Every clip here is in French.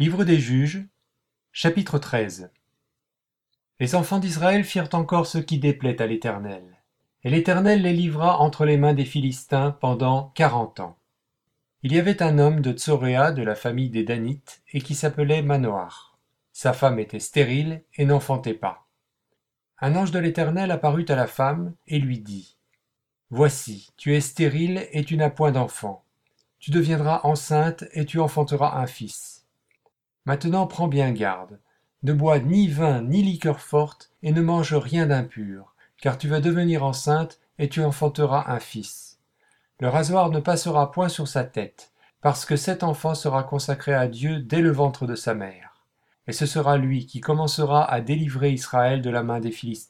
Livre des Juges, chapitre 13. Les enfants d'Israël firent encore ce qui déplaît à l'Éternel. Et l'Éternel les livra entre les mains des Philistins pendant 40 ans. Il y avait un homme de Tsoréa de la famille des Danites et qui s'appelait Manoar. Sa femme était stérile et n'enfantait pas. Un ange de l'Éternel apparut à la femme et lui dit : « Voici, tu es stérile et tu n'as point d'enfant. Tu deviendras enceinte et tu enfanteras un fils. Maintenant prends bien garde. Ne bois ni vin ni liqueur forte et ne mange rien d'impur, car tu vas devenir enceinte et tu enfanteras un fils. Le rasoir ne passera point sur sa tête, parce que cet enfant sera consacré à Dieu dès le ventre de sa mère. Et ce sera lui qui commencera à délivrer Israël de la main des Philistins. »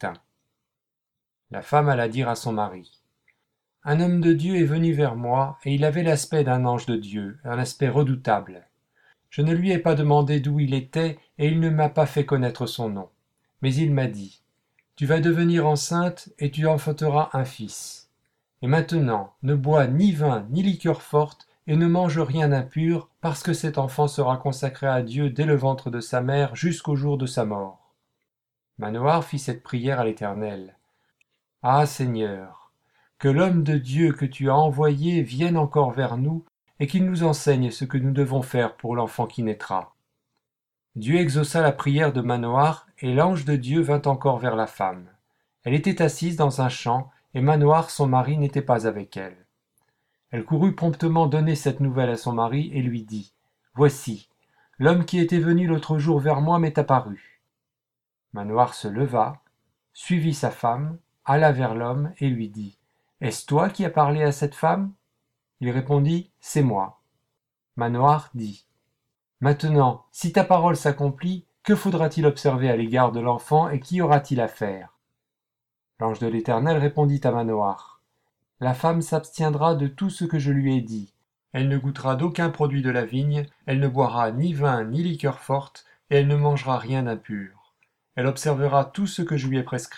La femme alla dire à son mari : « Un homme de Dieu est venu vers moi, et il avait l'aspect d'un ange de Dieu, un aspect redoutable. Je ne lui ai pas demandé d'où il était, et il ne m'a pas fait connaître son nom. Mais il m'a dit : Tu vas devenir enceinte, et tu enfanteras un fils. Et maintenant, ne bois ni vin ni liqueur forte, et ne mange rien d'impur, parce que cet enfant sera consacré à Dieu dès le ventre de sa mère jusqu'au jour de sa mort. » Manoar fit cette prière à l'Éternel. « Ah Seigneur, que l'homme de Dieu que tu as envoyé vienne encore vers nous, et qu'il nous enseigne ce que nous devons faire pour l'enfant qui naîtra. » Dieu exauça la prière de Manoar, et l'ange de Dieu vint encore vers la femme. Elle était assise dans un champ, et Manoar, son mari, n'était pas avec elle. Elle courut promptement donner cette nouvelle à son mari, et lui dit : « Voici, l'homme qui était venu l'autre jour vers moi m'est apparu. » Manoar se leva, suivit sa femme, alla vers l'homme, et lui dit : « Est-ce toi qui as parlé à cette femme ? » Il répondit : « C'est moi. » Manoar dit : « Maintenant, si ta parole s'accomplit, que faudra-t-il observer à l'égard de l'enfant et qu'y aura-t-il à faire ?» L'ange de l'Éternel répondit à Manoar : « La femme s'abstiendra de tout ce que je lui ai dit. Elle ne goûtera d'aucun produit de la vigne, elle ne boira ni vin ni liqueur forte, et elle ne mangera rien d'impur. Elle observera tout ce que je lui ai prescrit. »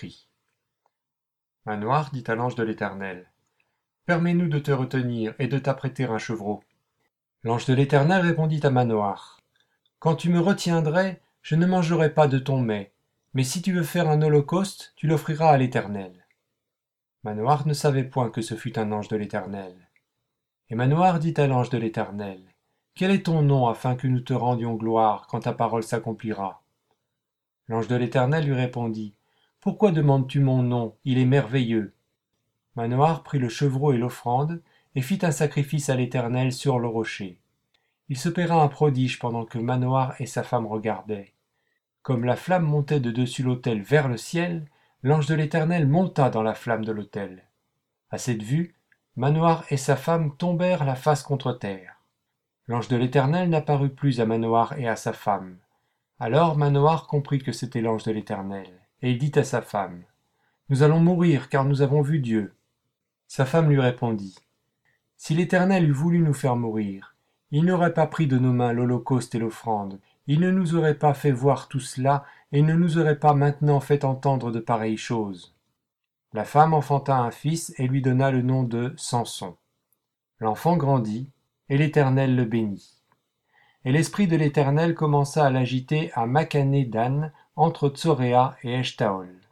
Manoar dit à l'ange de l'Éternel : « Permets-nous de te retenir et de t'apprêter un chevreau. » L'ange de l'Éternel répondit à Manoar : « Quand tu me retiendrais, je ne mangerai pas de ton mets, mais si tu veux faire un holocauste, tu l'offriras à l'Éternel. » Manoar ne savait point que ce fût un ange de l'Éternel. Et Manoar dit à l'ange de l'Éternel : « Quel est ton nom, afin que nous te rendions gloire quand ta parole s'accomplira ?» L'ange de l'Éternel lui répondit : « Pourquoi demandes-tu mon nom ? Il est merveilleux. » Manoar prit le chevreau et l'offrande, et fit un sacrifice à l'Éternel sur le rocher. Il s'opéra un prodige pendant que Manoar et sa femme regardaient. Comme la flamme montait de dessus l'autel vers le ciel, l'ange de l'Éternel monta dans la flamme de l'autel. À cette vue, Manoar et sa femme tombèrent la face contre terre. L'ange de l'Éternel n'apparut plus à Manoar et à sa femme. Alors Manoar comprit que c'était l'ange de l'Éternel, et il dit à sa femme : « Nous allons mourir, car nous avons vu Dieu. » Sa femme lui répondit : « Si l'Éternel eût voulu nous faire mourir, il n'aurait pas pris de nos mains l'holocauste et l'offrande, il ne nous aurait pas fait voir tout cela, et ne nous aurait pas maintenant fait entendre de pareilles choses. » La femme enfanta un fils et lui donna le nom de Samson. L'enfant grandit, et l'Éternel le bénit. Et l'esprit de l'Éternel commença à l'agiter à Makhané Dan, entre Tsoréa et Eshtaol.